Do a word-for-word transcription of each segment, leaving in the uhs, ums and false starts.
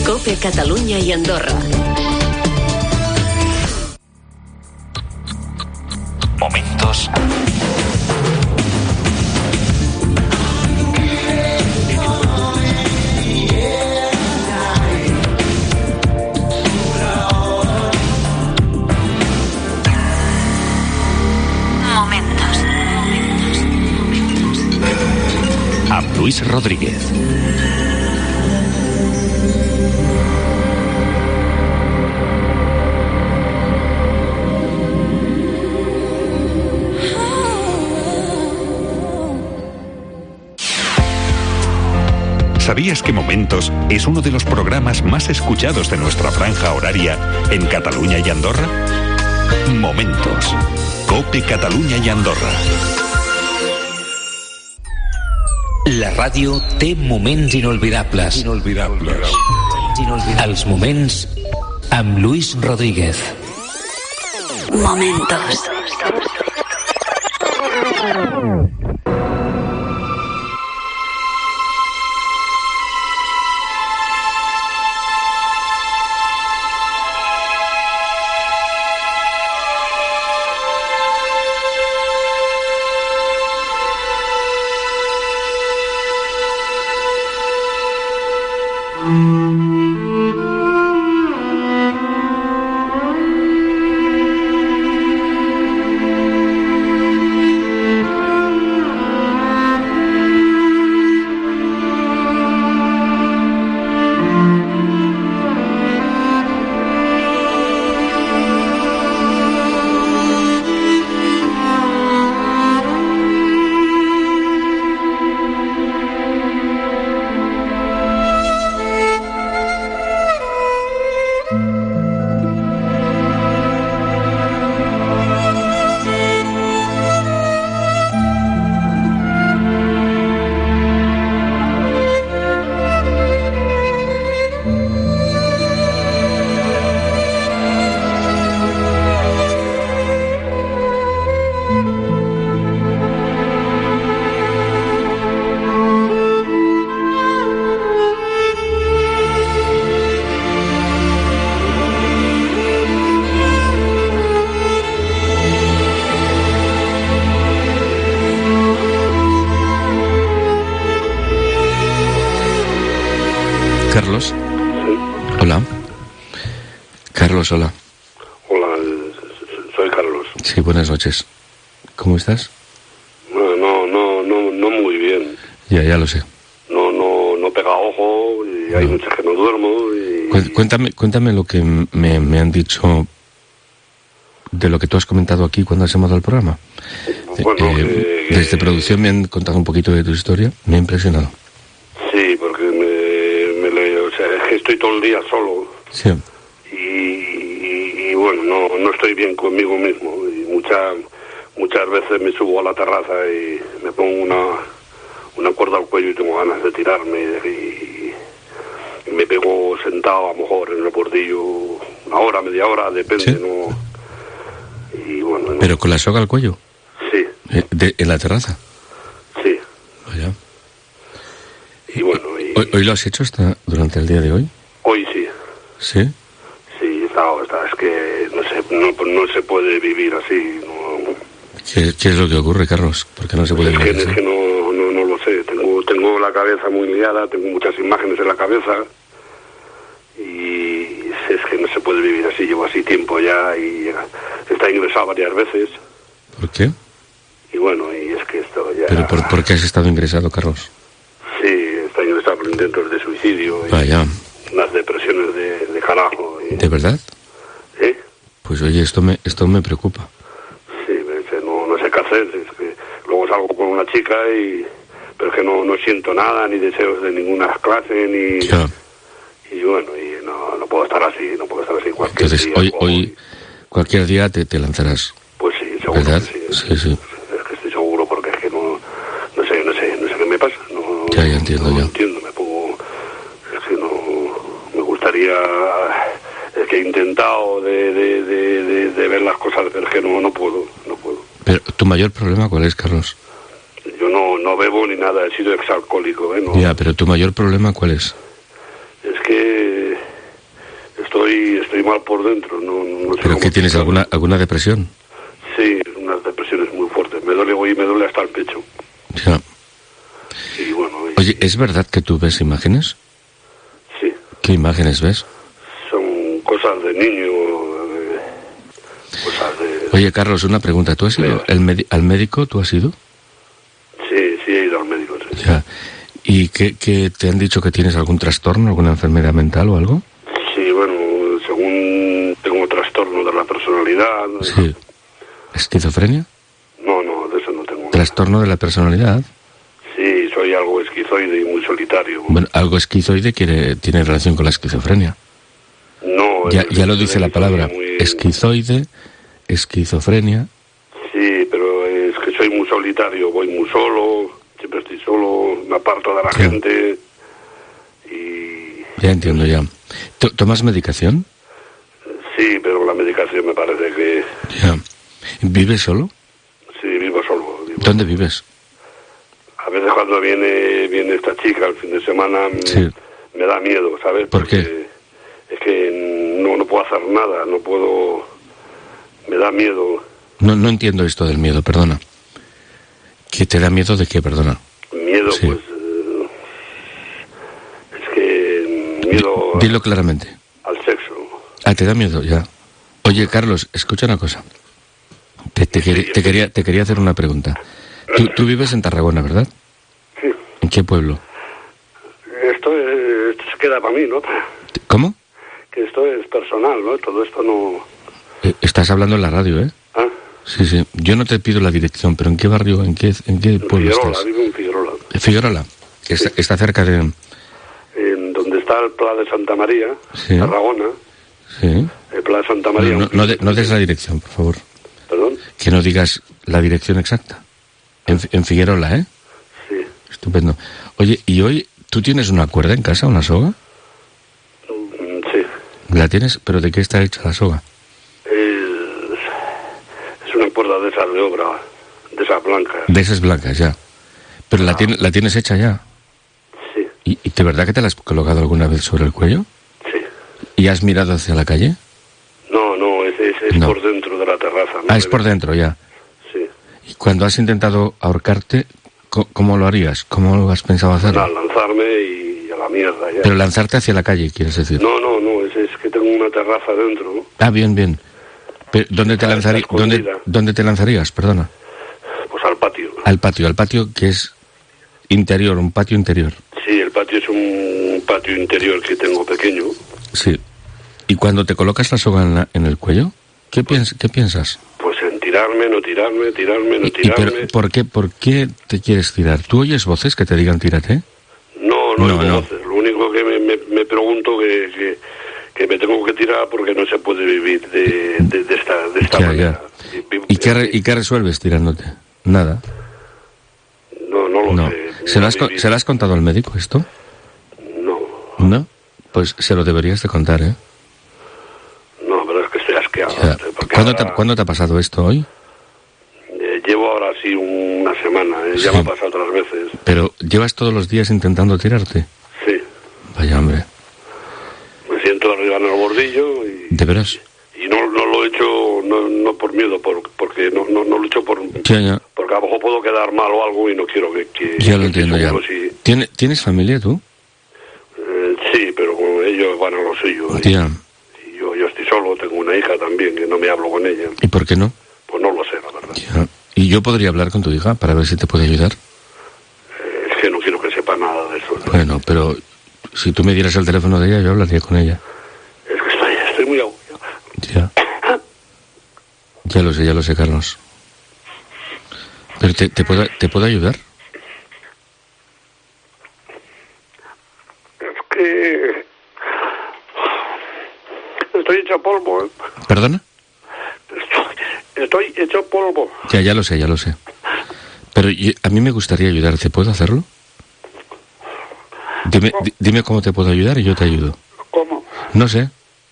COPE Catalunya y Andorra. Momentos amb Luis Rodríguez. ¿Sabías que Momentos es uno de los programas más escuchados de nuestra franja horaria en Cataluña y Andorra? Momentos. COPE Catalunya i Andorra. La ràdio té moments inolvidables. Inolvidables. Els moments amb Luis Rodríguez. Momentos. Carlos. Hola. Carlos, hola. Hola, soy Carlos. Sí, buenas noches. ¿Cómo estás? No, no, no, no, no muy bien. Ya, ya lo sé. No, no, no pega ojo y hay noches que no duermo. Y... Cuéntame, cuéntame lo que me, me han dicho de lo que tú has comentado aquí cuando has llamado al programa. Bueno, eh, que, desde que... producción me han contado un poquito de tu historia. Me ha impresionado. Sí, porque me, me le, o sea, es que estoy todo el día solo. Sí. Y, y, y bueno, no, no estoy bien conmigo mismo. Y muchas muchas veces me subo a la terraza y me pongo una, una cuerda al cuello y tengo ganas de tirarme. Y, y me pego sentado a lo mejor en el bordillo una hora, media hora, depende, ¿sí? ¿no? Y bueno, no. ¿Pero con la soga al cuello? Sí. ¿De, ¿En la terraza? Sí. Vaya. Y bueno, y... ¿Hoy, ¿Hoy lo has hecho hasta durante el día de hoy? Hoy sí. ¿Sí? Sí, está, está, es que no se, no, no se puede vivir así. No. ¿Qué, ¿Qué es lo que ocurre, Carlos? ¿Por qué no se puede es vivir que, así? Es que no, no, no lo sé. Tengo, tengo la cabeza muy liada, tengo muchas imágenes en la cabeza. Y es que no se puede vivir así. Llevo así tiempo ya y está ingresado varias veces. ¿Por qué? Y bueno, y es que esto ya... ¿Pero por, por qué has estado ingresado, Carlos? Sí, está ingresado por intentos de suicidio. Vaya. Y unas depresiones de, de carajo. Y... ¿De verdad? ¿Eh? Pues oye, esto me esto me preocupa. Sí, no, no sé qué hacer. Es que luego salgo con una chica y... Pero es que no, no siento nada, ni deseos de ninguna clase, ni... Ya. Y bueno, y no, no puedo estar así, no puedo estar así cualquier Entonces, día. hoy, como... hoy cualquier día te, te lanzarás. Pues sí, seguro. ¿Verdad? Que sí. Sí, sí. Es que estoy seguro porque es que no, no sé, no sé, no sé qué me pasa. No, Ya, ya entiendo, no ya. entiendo, me pongo, es que no, me gustaría, es que he intentado de, de, de, de, de ver las cosas, pero es que no, no puedo, no puedo. Pero tu mayor problema, ¿cuál es, Carlos? Yo no, no bebo ni nada, he sido exalcohólico, ¿eh? No, Ya, pero tu mayor problema, ¿cuál es? es que estoy estoy mal por dentro. No, no sé ¿Pero qué tienes? ¿Alguna, alguna depresión? Sí, unas depresiones muy fuertes. Me duele hoy, me duele hasta el pecho. Ya. Y bueno... Y, Oye, ¿es verdad que tú ves imágenes? Sí. ¿Qué imágenes ves? Son cosas de niño, de, cosas de... Oye, Carlos, una pregunta. ¿Tú has ido el medi- al médico? ¿Tú has ido? Sí, sí he ido al médico. Sí. Ya. ¿Y qué, qué te han dicho que tienes algún trastorno, alguna enfermedad mental o algo? Sí, bueno, según tengo trastorno de la personalidad. Sí. ¿Esquizofrenia? No, no, de eso no tengo. ¿Trastorno de la personalidad? Sí, soy algo esquizoide y muy solitario. Bueno, algo esquizoide quiere, tiene relación con la esquizofrenia. No. Ya, es, ya lo dice la palabra. muy... Esquizoide, esquizofrenia. Sí, pero es que soy muy solitario, voy muy solo, siempre estoy solo, me aparto de la Sí. gente y... Ya entiendo, ya. ¿T- ¿Tomas medicación? Sí, pero la medicación me parece que... Ya. ¿Vives solo? Sí, vivo solo. Vivo. ¿Dónde vives? A veces cuando viene viene esta chica el fin de semana Sí. me da miedo, ¿sabes? ¿Por Porque qué? Es que no, no puedo hacer nada, no puedo... Me da miedo. No, no entiendo esto del miedo, perdona. ¿Que te da miedo de qué, perdona? Miedo, Sí. pues... eh, es que miedo Di- Dilo claramente. al sexo. Ah, te da miedo, ya. Oye, Carlos, escucha una cosa. Te, te, queri- te quería, te quería hacer una pregunta. Tú, tú vives en Tarragona, ¿verdad? Sí. ¿En qué pueblo? Esto, es- esto se queda para mí, ¿no? ¿Cómo? Que esto es personal, ¿no? Todo esto no... Eh, estás hablando en la radio, ¿eh? ¿Ah? Sí, sí. Yo no te pido la dirección, pero ¿en qué barrio, en qué, en qué En pueblo Figuerola, estás? vivo en Figuerola. Eh, Figuerola. Que está, está cerca de... En donde está el Pla de Santa María, Sí. Tarragona, Sí. el Pla de Santa No, María... no, un no, de- piso- no des la dirección, por favor. ¿Perdón? Que no digas la dirección exacta. En, Fi- en Figuerola, ¿eh? Sí. Estupendo. Oye, ¿y hoy tú tienes una cuerda en casa, una soga? Mm, Sí. ¿La tienes? ¿Pero de qué está hecha la soga? Es, es una cuerda de esas de obra, de esas blancas. De esas blancas, ya. Pero la, tiene- la tienes hecha ya. Sí, ¿Y, ¿Y de verdad que te la has colocado alguna vez sobre el cuello? sí. ¿Y has mirado hacia la calle? No, no, es, es, es No. por dentro de la terraza. ¿no? Ah, es por dentro, ya. Sí. Y cuando has intentado ahorcarte, co- ¿cómo lo harías? ¿Cómo lo has pensado hacerlo? Nada, lanzarme y a la mierda ya. Pero lanzarte hacia la calle, quieres decir. No, no, no, es, es que tengo una terraza dentro, ¿no? Ah, bien, bien. Pero, ¿dónde, te Está- lanzarí- está ¿dónde, escondida. ¿Dónde te lanzarías? Perdona. Pues al patio. Al patio, al patio que es interior, un patio interior. Sí, el patio es un patio interior que tengo pequeño. Sí. ¿Y cuando te colocas la soga en, la- en el cuello? ¿Qué, piens- ¿Qué piensas? Pues en tirarme, no tirarme, tirarme, no Y, y pero, tirarme. ¿por qué, ¿Por qué te quieres tirar? ¿Tú oyes voces que te digan tírate? No, no, No, hay no. voces. Lo único que me, me, me pregunto que, que, que me tengo que tirar porque no se puede vivir de, de, de esta, de esta Ya, manera. ya. Y vivo- ¿Y qué, re- ¿Y qué resuelves tirándote? Nada. No, no lo No. sé. ¿Se lo, No has, co- viví- ¿Se lo has contado al médico esto? No, ¿No? Pues se lo deberías de contar, ¿eh? no, pero es que estoy asqueado. Ya. porque ¿Cuándo, te, ahora, ¿Cuándo te ha pasado esto hoy? eh, llevo ahora sí una semana, eh, ya Sí. me ha pasado otras veces. Pero llevas todos los días intentando tirarte. Sí, Vaya, hombre. me siento arriba en el bordillo y, ¿De veras? y no, no lo he hecho no, no por miedo, por, porque no, no, no lo he hecho por... Ya, ya. Porque a lo mejor puedo quedar mal o algo y no quiero que... que Ya lo que entiendo, ya. seguro si- ¿Tiene- ¿Tienes familia tú? eh, sí, pero como ellos van a lo suyo. y- Tía. y yo, yo estoy solo, tengo una hija también que no me hablo con ella. ¿Y por qué no? Pues no lo sé, la verdad. Ya. ¿Y yo podría hablar con tu hija para ver si te puede ayudar? Eh, es que no quiero que sepa nada de eso. ¿no? Bueno, pero si tú me dieras el teléfono de ella, yo hablaría con ella. Es que estoy, estoy muy agobiado. Ya. Ya lo sé, ya lo sé, Carlos. Pero te, te, puedo, ¿te puedo ayudar? Es que... Estoy hecho polvo, ¿eh? ¿Perdona? Estoy, estoy hecho polvo. Ya, ya lo sé, ya lo sé. Pero yo- a mí me gustaría ayudarte. ¿Puedo hacerlo? Dime, di- dime cómo te puedo ayudar y yo te ayudo. ¿Cómo? No sé.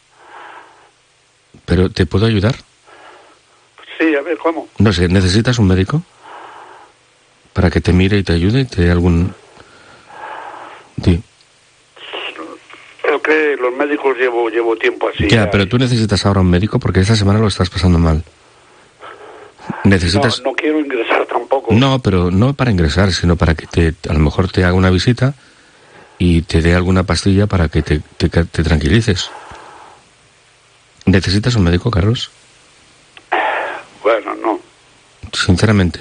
¿Pero te puedo ayudar? Sí, a ver, ¿cómo? No sé, ¿necesitas un médico? Para que te mire y te ayude y te dé algún... Di. Es que los médicos llevo llevo tiempo así. Ya, pero tú necesitas ahora un médico porque esta semana lo estás pasando mal. Necesitas... No, no quiero ingresar tampoco. No, pero no para ingresar, sino para que te, a lo mejor te haga una visita y te dé alguna pastilla para que te, te, te tranquilices. ¿Necesitas un médico, Carlos? Bueno, no. Sinceramente.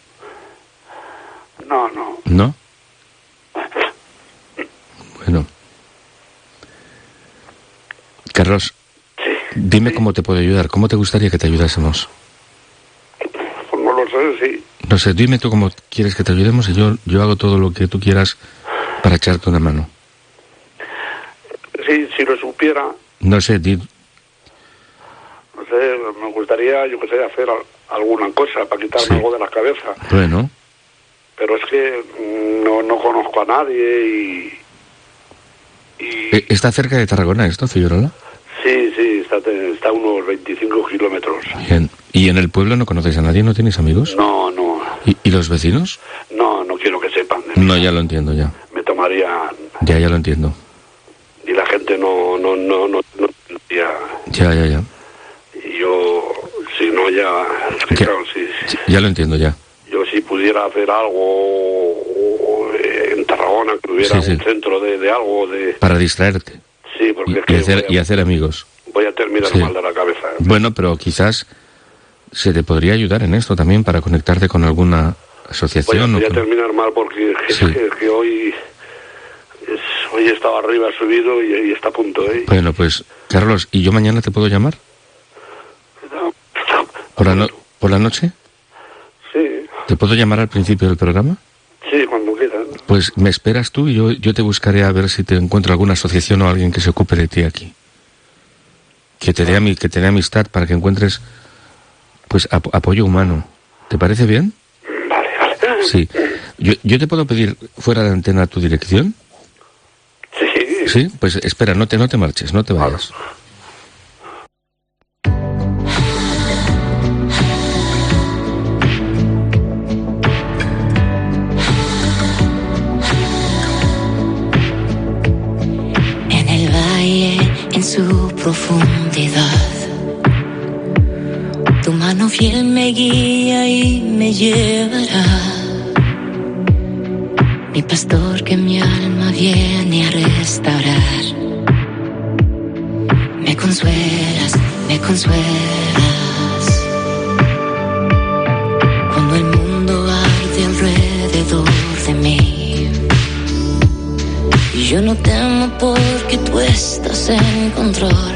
No, no. ¿No? Bueno. Carlos, Sí. dime Sí. cómo te puedo ayudar. ¿Cómo te gustaría que te ayudásemos? Pues no lo sé, sí. No sé, dime tú cómo quieres que te ayudemos y yo, yo hago todo lo que tú quieras para echarte una mano. Sí, si lo supiera, No sé, di... no sé, me gustaría, yo que sé, hacer al- alguna cosa para quitarme Sí. algo de la cabeza. Bueno, Pero es que mm, no, no conozco a nadie y... y eh, ¿está cerca de Tarragona esto, Figueroa? sí, sí, está, te- está a unos veinticinco kilómetros. Bien. ¿Y en el pueblo no conocéis a nadie? ¿No tenéis amigos? No, no, ¿Y, y los vecinos? no, no quiero que sepan de mí. No, ya lo entiendo, ya. Me tomarían... Ya, ya lo entiendo. Y la gente no, no, no, no, no tendría... Ya, ya, ya. Y yo, si no, ya... Es que, ¿Qué? claro, si, Sí, ya lo entiendo, ya. yo si pudiera hacer algo eh, en Tarragona, que hubiera Sí, sí. un centro de, de algo, de... Para distraerte Sí, porque y, es y que hacer, voy, y a, hacer amigos. voy a terminar Sí. mal de la cabeza. Bueno, pero quizás se te podría ayudar en esto también para conectarte con alguna Voy a, asociación. voy o a con- terminar mal porque es Sí. que, que hoy... es- hoy he estado arriba, he subido y, y está a punto, ¿eh? Bueno, pues, Carlos, ¿y yo mañana te puedo llamar? ¿Por la, no- ¿Por la noche? Sí, ¿Te puedo llamar al principio del programa? sí, cuando quieran. Pues me esperas tú y yo, yo te buscaré a ver si te encuentro alguna asociación o alguien que se ocupe de ti aquí. Que te dé, ami- que te dé amistad para que encuentres, pues, ap- apoyo humano. ¿Te parece bien? Vale, vale. Sí. Yo, yo te puedo pedir fuera de antena tu dirección. Sí. Sí, pues espera, no te, no te marches, no te vayas. En el valle, en su profundidad, tu mano fiel me guía y me llevará. Mi pastor que mi alma viene a restaurar. Me consuelas, me consuelas. Cuando el mundo arde alrededor de mí, y yo no temo porque tú estás en control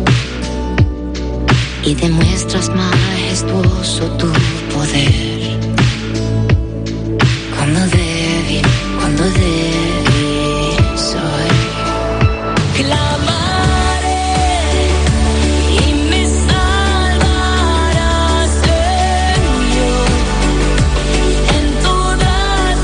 y demuestras majestuoso tu poder. Cuando débil, cuando débil soy, clamaré y me salvarás, Señor, en toda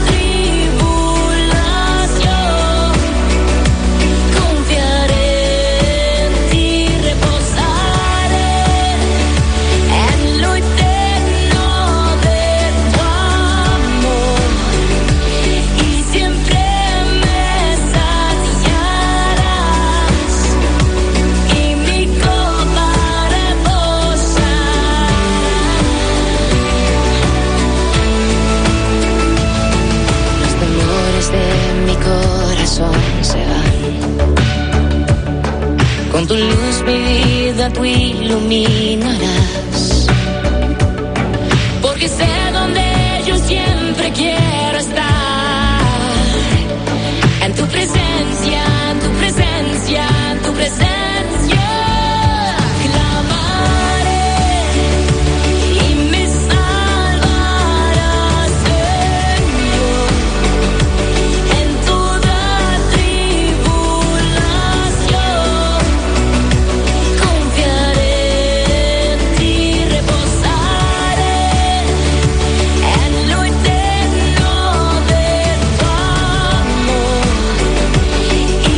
tribulación. Confiaré en ti, reposaré en lo eterno de tu amor, y siempre me saciarás y mi copa rebosará. Los temores de mi corazón se van. Con tu luz mi vida tú iluminarás. Porque sé donde yo siempre quiero estar. En tu presencia, en tu presencia, en tu presencia. Clamaré y me salvarás, Señor, en toda tribulación. Confiaré en ti, reposaré en lo eterno de tu amor, y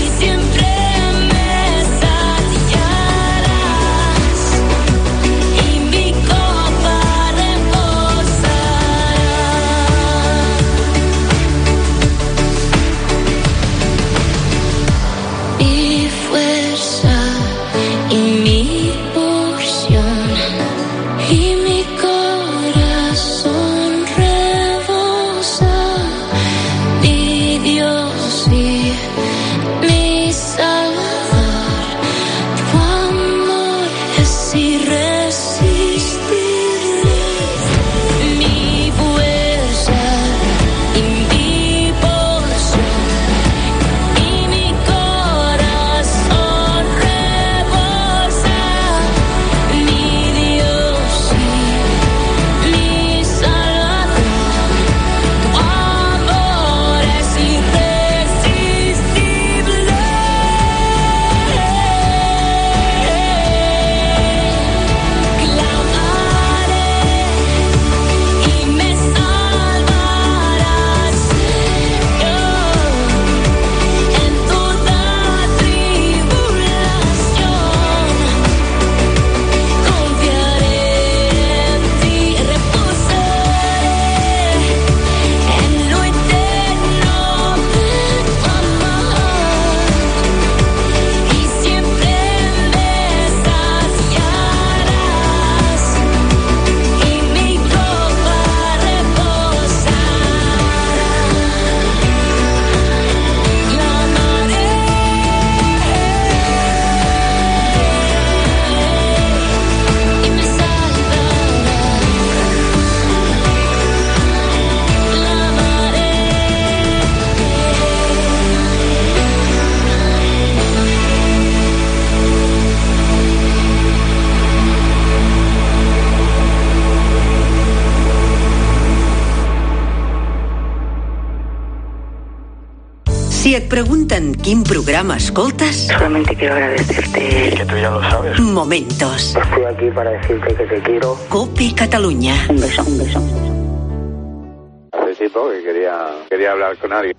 Si et pregunten quin programa escoltes... Solamente quiero agradecerte... Que tú ya lo sabes. Momentos. Estoy aquí para decirte que te quiero. Cope Cataluña. Un beso, un beso. Hace tiempo que quería, quería hablar con alguien.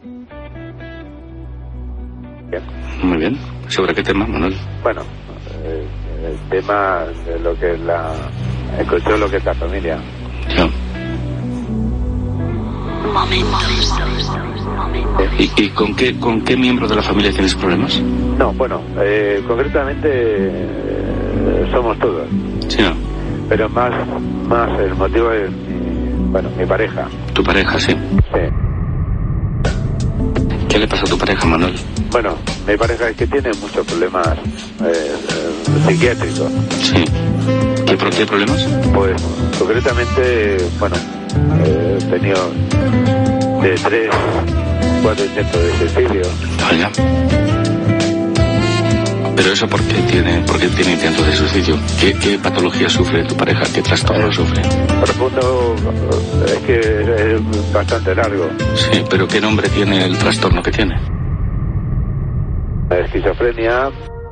Bien. Muy bien. ¿Sobre qué tema, Manuel? Bueno, eh, el tema de lo que es la... el control, lo que es la familia. Ya. Momentos. ¿Y, y con qué con qué miembro de la familia tienes problemas? No, bueno, eh, concretamente eh, somos todos. Sí, no. Pero más, más el motivo es mi, bueno, mi pareja. Tu pareja, sí. Sí. ¿Qué le pasa a tu pareja, Manuel? Bueno, mi pareja es que tiene muchos problemas eh, eh, psiquiátricos. Sí. ¿Qué, pro- qué problemas? Pues concretamente, bueno, eh, he tenido de tres, cuatro intentos de suicidio. Vaya. Pero eso, ¿por qué tiene, por qué tiene intentos de suicidio? ¿Qué, qué patología sufre tu pareja? ¿Qué trastorno sufre? Profundo, es que es bastante largo. Sí, pero ¿qué nombre tiene el trastorno que tiene? Esquizofrenia,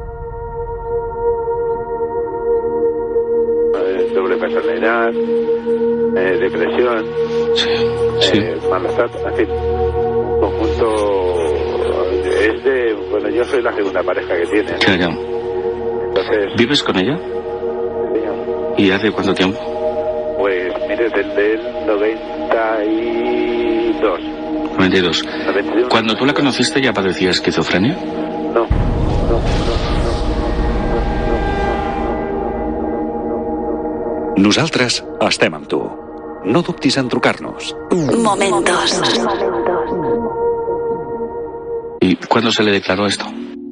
eh, doble personalidad, eh, depresión, Sí, sí. eh, malos tratos, en fin, conjunto. Es de, bueno, yo soy la segunda pareja que tiene. Ya, ya. Entonces, ¿Vives con ella? ¿Y hace cuánto tiempo? pues mire, desde el noventa y dos. noventa y dos. noventa y uno. Cuando tú la conociste, ¿ya padecía esquizofrenia? No, no, no, Nosaltres estem amb tu. No dubtis en trucar-nos. Momentos. ¿Y cuándo se le declaró esto?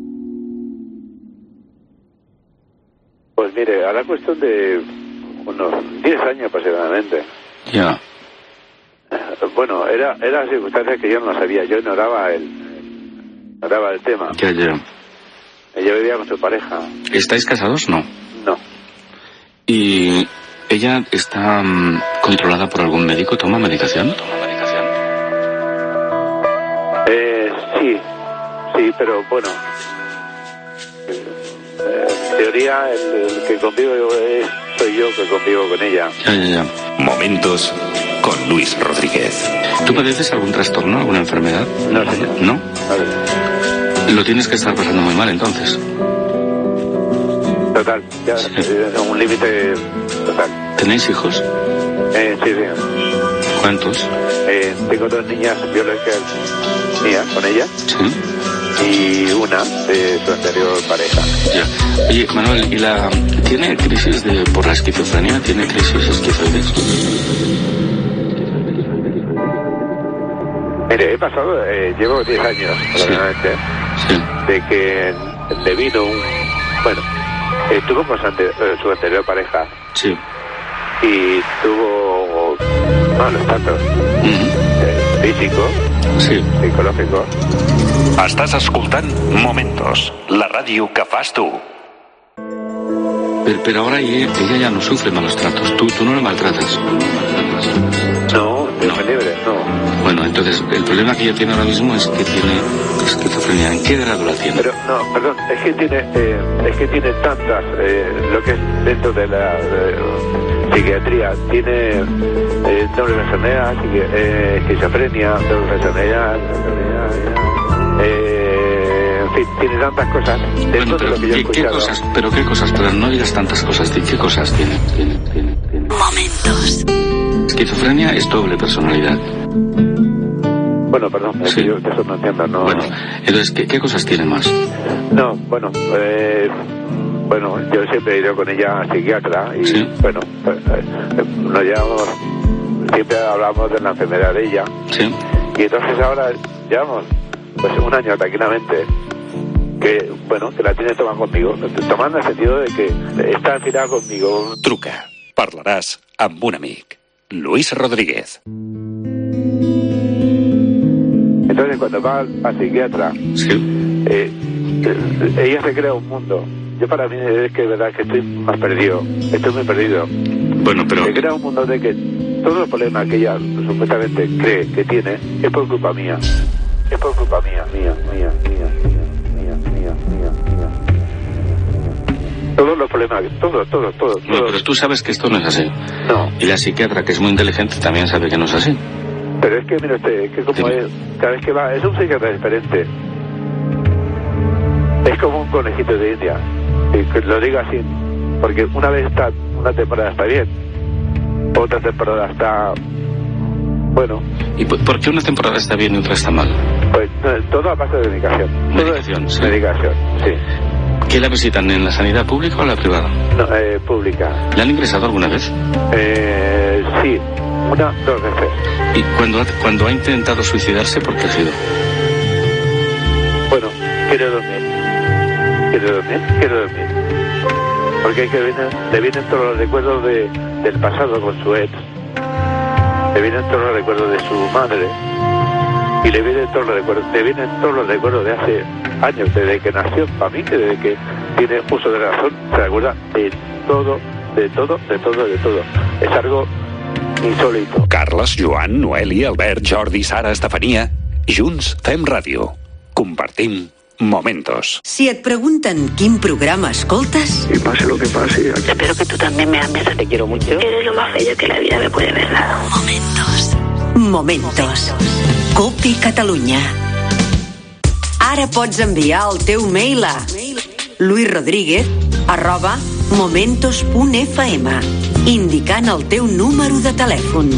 Pues mire, a la cuestión de unos diez años aproximadamente. Ya. Bueno, era era circunstancia que yo no sabía, yo ignoraba el, ignoraba el tema. Ya, ya. Ella vivía con su pareja. ¿Estáis casados? No. No, ¿Y ella está mm, controlada por algún médico? ¿Toma medicación? ¿Toma medicación? eh, sí, sí, pero bueno, eh, en teoría el, el que convivo es, soy yo que convivo con ella. Ya, ya, ya. Momentos con Luis Rodríguez. ¿Tú padeces algún trastorno, alguna enfermedad? No, señor. ¿No? A ver, Lo tienes que estar pasando muy mal, entonces. total, ya Sí. eh, un límite total. ¿Tenéis hijos? Eh, sí, sí. ¿Cuántos? Eh, tengo dos niñas biológicas mías con ella Sí. y una de su anterior pareja. Ya. Oye, Manuel, ¿y la tiene crisis de por la esquizofrenia? ¿Tiene crisis esquizoides? Mire, he pasado, eh, llevo diez años, probablemente, Sí. de que le vino un... Bueno, estuvo con su, ante- eh, su anterior pareja Sí. y tuvo malos tratos Ujú. eh, físicos, Sí. psicológicos. Estàs escoltant Momentos, la ràdio que fas tu. Pero, pero ahora ella, ella ya no sufre malos tratos. Tú, tú no le maltratas. No le maltratas. No, Dios me libre, no. Bueno, entonces el problema que ella tiene ahora mismo es que tiene esquizofrenia. ¿En qué grado la tiene? Pero, no, perdón, es que tiene, eh, es que tiene tantas, eh, lo que es dentro de la eh, psiquiatría, tiene eh, doble personalidad, psiqui- eh, esquizofrenia, doble personalidad, eh, en fin, tiene tantas cosas dentro Bueno, de pero lo que yo he ¿qué, qué escuchado. cosas? Pero qué cosas, pero no digas tantas cosas. ¿Qué cosas tiene? Tiene, tiene, tiene. Momentos. Esquizofrenia es doble personalidad. Bueno, perdón, es Sí. que yo eso no entiendo, no. Bueno, entonces, ¿qué, qué cosas tiene más? No, bueno, eh, bueno, yo siempre he ido con ella a psiquiatra y, Sí. bueno, eh, eh, nos llevamos, siempre hablamos de la enfermedad de ella Sí. y entonces ahora llevamos, pues, un año tranquilamente que, bueno, que la tiene tomando conmigo, tomando en el sentido de que está al final conmigo. Truca. Parlaràs amb un amic. Luis Rodríguez. Entonces cuando va al, al psiquiatra, Sí. eh, eh, ella se crea un mundo. Yo para mí es que es verdad que estoy más perdido, estoy muy perdido. Bueno, pero... Se crea un mundo de que todos los problemas que ella supuestamente cree que tiene es por culpa mía. es por culpa mía, mía, mía, mía, mía, mía, mía, mía, mía. Todos los problemas, todo, todo, todo. No, todo. pero tú sabes que esto no es así. No. Y la psiquiatra, que es muy inteligente, también sabe que no es así. Pero es que, mira usted, es que como Dime. es, cada vez que va, es un psiquiatra diferente. Es como un conejito de India. Y que lo digo así, porque una vez está, una temporada está bien, otra temporada está, bueno. ¿Y por, por qué una temporada está bien y otra está mal? Pues no, todo a base de medicación. Medicación, Todo es sí. Medicación, sí. ¿Qué la visitan, en la sanidad pública o la privada? No, eh, pública. ¿La han ingresado alguna vez? Eh, sí, una, dos veces. ¿Y cuando ha, cuando ha intentado suicidarse, por qué ha sido? Bueno, quiere dormir. Quiere dormir, quiere dormir. Porque hay que vienen, le vienen todos los recuerdos de, del pasado con su ex. Le vienen todos los recuerdos de su madre. Y le vienen todos los recuerdos, le vienen todos los recuerdos de hace años, desde que nació, para mí, desde que tiene uso de razón, se acuerda de todo, de todo, de todo, de todo. Es algo insólito. Carles, Joan, Noeli, Albert, Jordi, Sara, Estefania... Junts fem ràdio. Compartim momentos. Si et pregunten quin programa escoltes, Y pase lo que pase, aquí Espero que tú también me ames. Te quiero mucho. Eres lo más bello que la vida me puede haber dado. Momentos. Momentos. Cope Catalunya. Ara pots enviar el teu mail a luisrodríguez arroba momentos punt f m indicant el teu número de telèfon.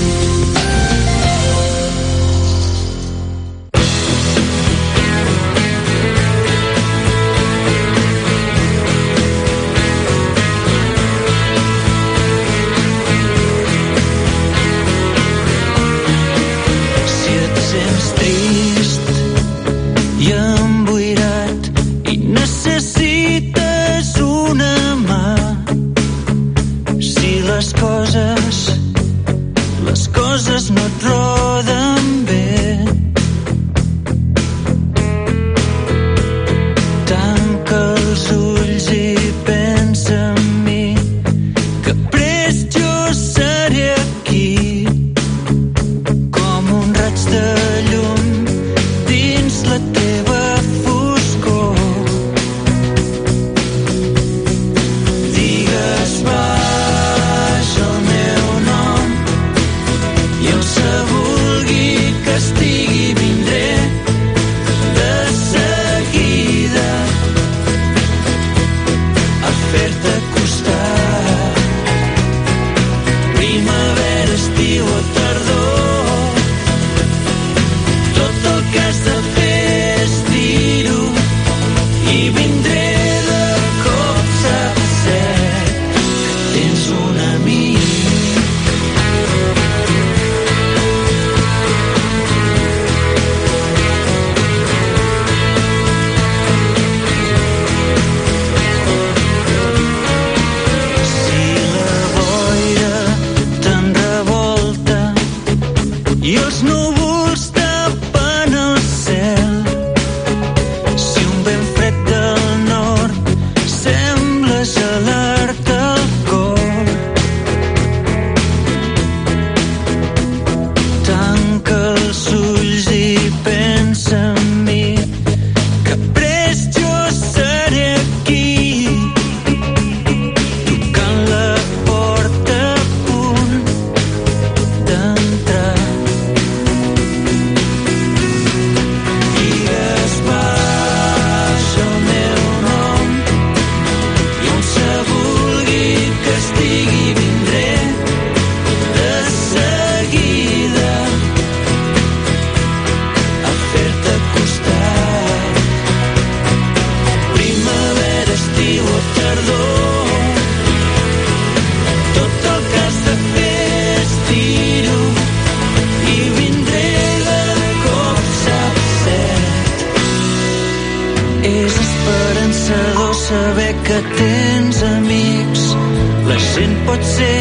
saber que tens amics. La gent pot ser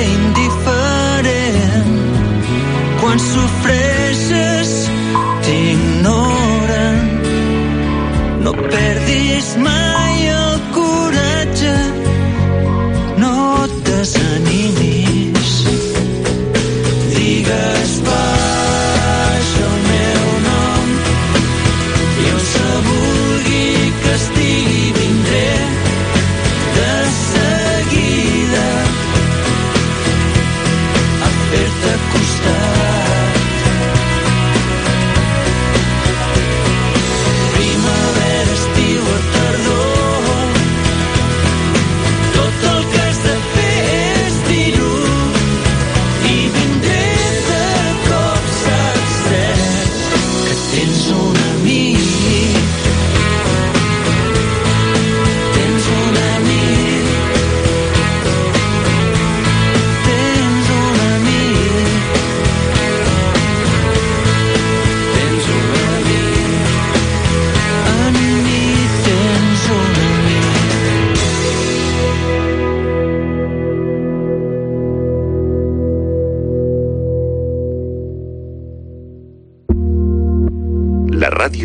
indiferent. Quan sofreixes t'ignoren. No perdis mai el coratge. No et desanimis. Digues baix el meu nom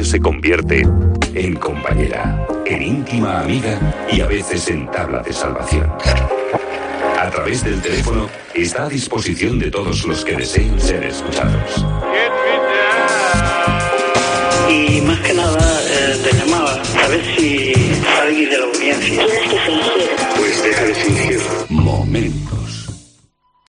se convierte en compañera, en íntima amiga y a veces en tabla de salvación. A través del teléfono está a disposición de todos los que deseen ser escuchados. Y más que nada eh, te llamaba a ver si alguien de la audiencia. Tienes que fingir. Pues deja de fingir. Momentos.